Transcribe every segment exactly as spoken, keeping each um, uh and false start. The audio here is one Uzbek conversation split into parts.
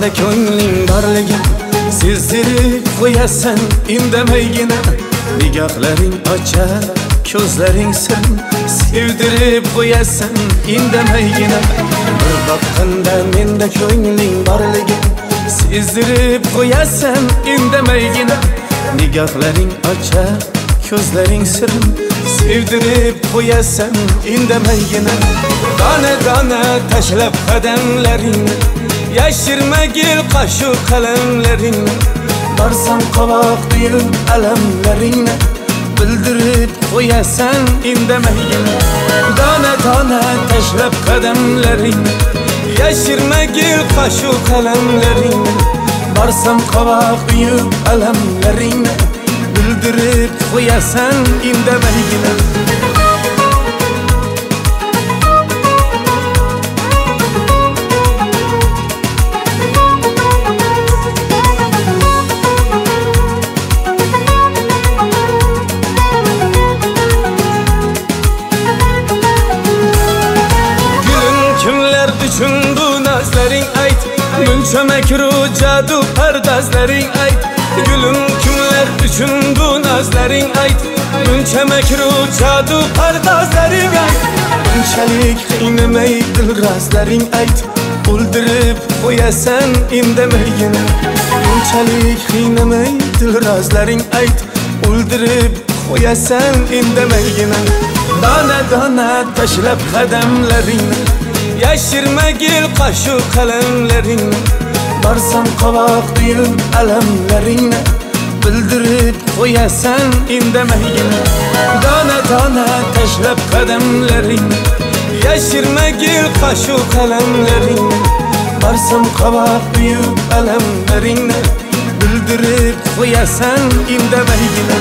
menda ko'ngling borligin sezdirib qo'yasan indamaygina. Nigohlaring ochar ko'zlaring sir sevdirib qo'yasan indamaygina. Bir boqqanda menda ko'ngling borligin sezdirib qo'yasan indamaygina. Nigohlaring ochar ko'zlaring sir sevdirib qo'yasan indamaygina. Dona dona tashlab qadamlaringni, yashirmagil qashu qalamlaringni. Barsam qovoq tuyib alamlaringni, bildirib qo'yasan indamaygina. Dona dona tashlab qadamlaringni, yashirmagil qashu qalamlaringni. Barsam qovoq tuyib alamlaringni, bildirib qo'yasan indamaygina. Uchun bu nazlaring ayt, muncha makru jadu pardazlaring ayt. Gulum kimlar uchun bu nazlaring ayt, muncha makru jadu pardazlaring ayt. Bunchalik qiynamay dilrazlaring ayt, o'ldirib qo'yasan indamaygina. Bunchalik qiynamay dilrazlaring ayt, o'ldirib qo'yasan indamaygina. Dona dona tashlab qadamlaringni, yashirmagil qashu qalamlaringni. Barsam qovoq tuyib alamlaringni, bildirib qo'yasan indamaygina. Dona dona tashlab qadamlaringni, yashirmagil qashu qalamlaringni. Barsam qovoq tuyib alamlaringni, bildirib qo'yasan indamaygina.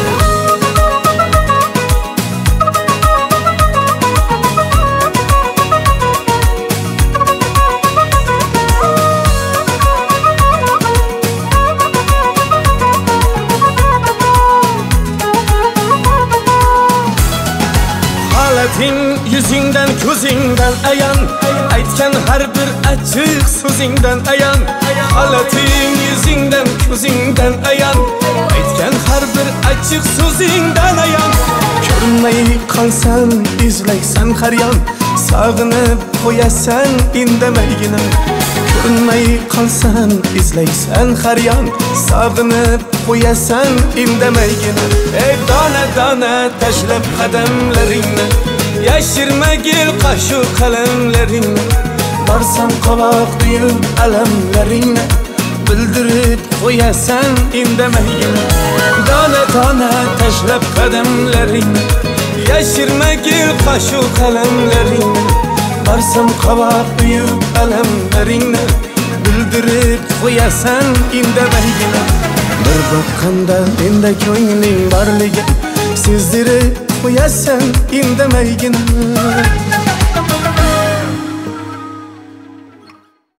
Holating yuzingdan ko'zingdan ayon, aytgan har bir achchiq so'zingdan ayon. Holating yuzingdan ko'zingdan ayon, aytgan har bir achchiq so'zingdan ayon. Ko'rinmay qolsam izlaysan har yon, sog'inib qo'yasan indamaygina. Ko'rinmay qolsam izlaysan har yon, sog'inib qo'yasan indamaygina. Ey dona dona tashlab qadamlaringni, yashirmagil qashu qalamlaringni. Barsam qovoq tuyib alamlaringni, bildirib qo'yasan indamaygina. Dona dona tashlab qadamlaringni, yashirmagil qashu qalamlaringni. Barsam qovoq tuyib alamlaringni, bildirib qo'yasan indamaygina. Bir boqqanda menda ko'ngling borligin sezdirib qo'yasan indamaygina.